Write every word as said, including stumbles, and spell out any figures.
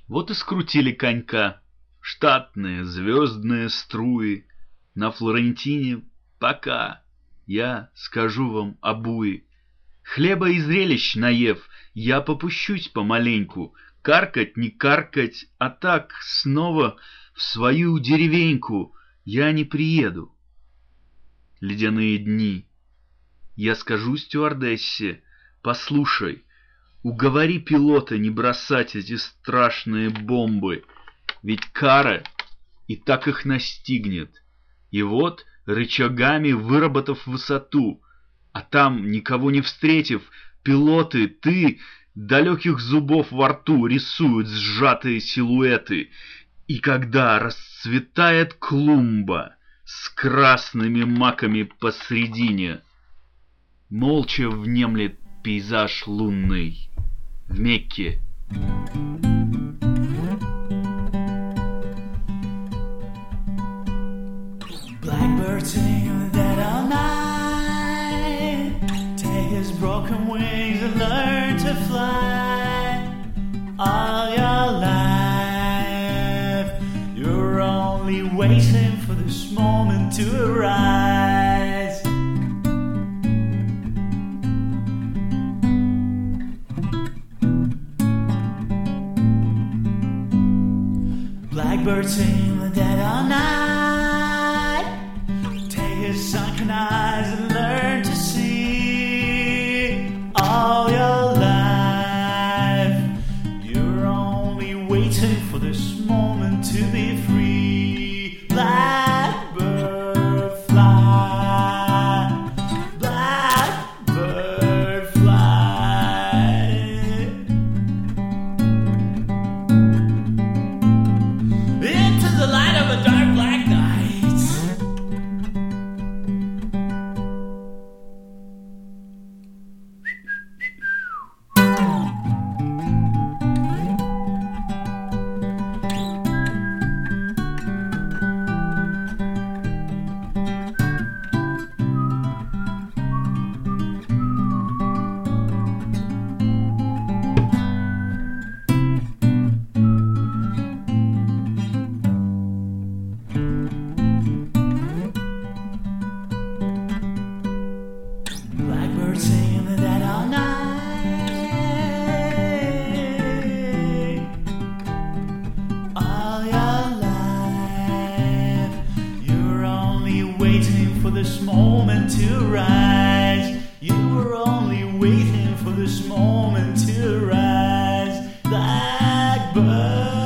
Вот и скрутили конька. Штатные звездные струи. На Флорентине пока. Я скажу вам обуи. Хлеба и зрелищ наев, я попущусь помаленьку. Каркать, не каркать, а так снова в свою деревеньку я не приеду. Ледяные дни. Я скажу стюардессе: послушай, уговори пилота не бросать эти страшные бомбы, ведь кара и так их настигнет. И вот, рычагами выработав высоту, а там, никого не встретив, пилоты, ты, далеких зубов во рту рисуют сжатые силуэты. И когда расцветает клумба с красными маками посредине, молча внемлет пейзаж лунный в Мекке. Blackbird sing that all night. Take his broken wings and learn to fly. All your life, you're only waiting for this moment to arise. Blackbird sing that all night. Sunken eyes and learn to see. All your life, you're only waiting for this moment to be free. Blackbird fly, blackbird fly. Into the light of a dark black night. Blackbird singing that all night. All your life, you're only waiting for this moment to rise. You were only waiting for this moment to rise. Blackbird.